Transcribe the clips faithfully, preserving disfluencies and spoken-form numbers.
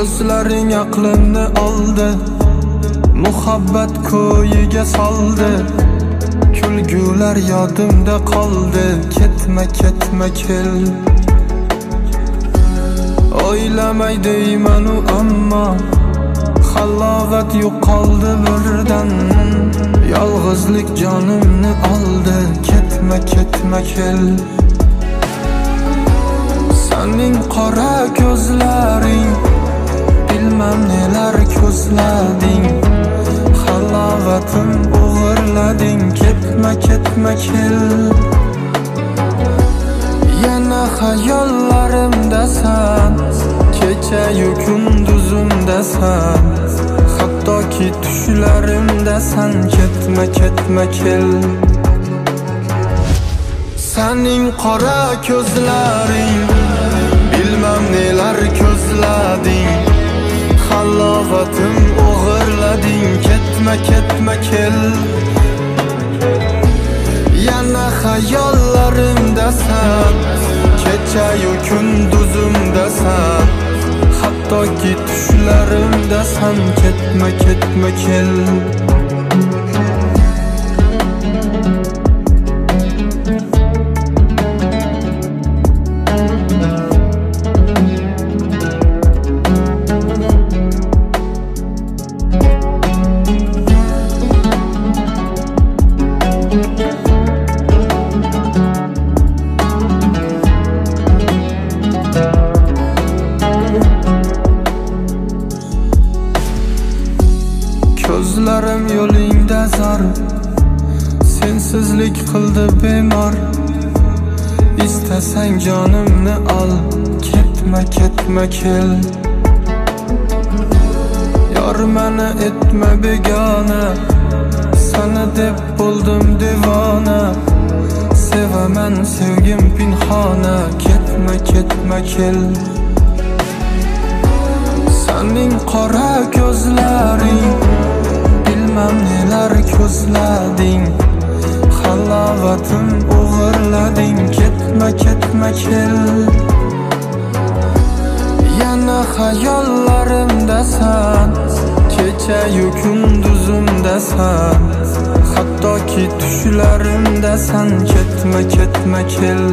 So'zlaring aqlimni oldi, muhabbat ko'yiga soldi. Kulgular yodimda qoldi, ketma ketma kel. O'ylamay deymanu ammo halovat yo'qoldi birdan. Yolg'izlik jonimni oldi, ketma ketma kel. Sening qora ko'zlaring, bilmem neler ko'zlading. Halovatim o'g'irlading, ketma ketma kel. Yana xayollarimdasan, kecha-yu kunduzimdasan. Hattoki tushlarimdasan, ketma ketma kel. Sening qora ko'zlaring, bilmem neler ko'zlading. Halovatim o'g'irlading, ketma ketma kel. Yana xayollarimdasan, kecha-yu kunduzimdasan. Hattoki tushlarimdasan, ketma ketma kel. Ko'zlarim yo'lingda zor, sensizlik qildi bemor. Istasang jonimni ol, ketma ketma kel. Yor meni etma begona, sana deb bo'ldim devona. Sevaman sevgim pinhona, ketma ketma kel. Sening qora ko'zlaring, bilmem neler ko'zlading. Halovatim o'g'irlading, ketma ketma kel. Yana xayollarimdasan, kecha-yu kunduzimdasan. Hattoki tushlarimdasan, ketma ketma kel.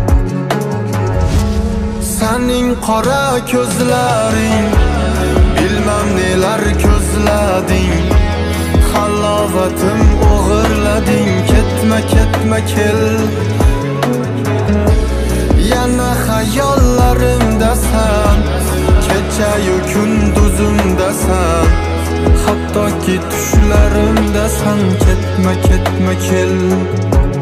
Sening qora ko'zlaring, bilmem neler ko'zlading. Halovatim o'g'irlading, ketma ketma kel. Yana xayollarimdasan, kecha-yu kunduzimdasan. Hattoki tushlarimdasan, ketma ketma kel.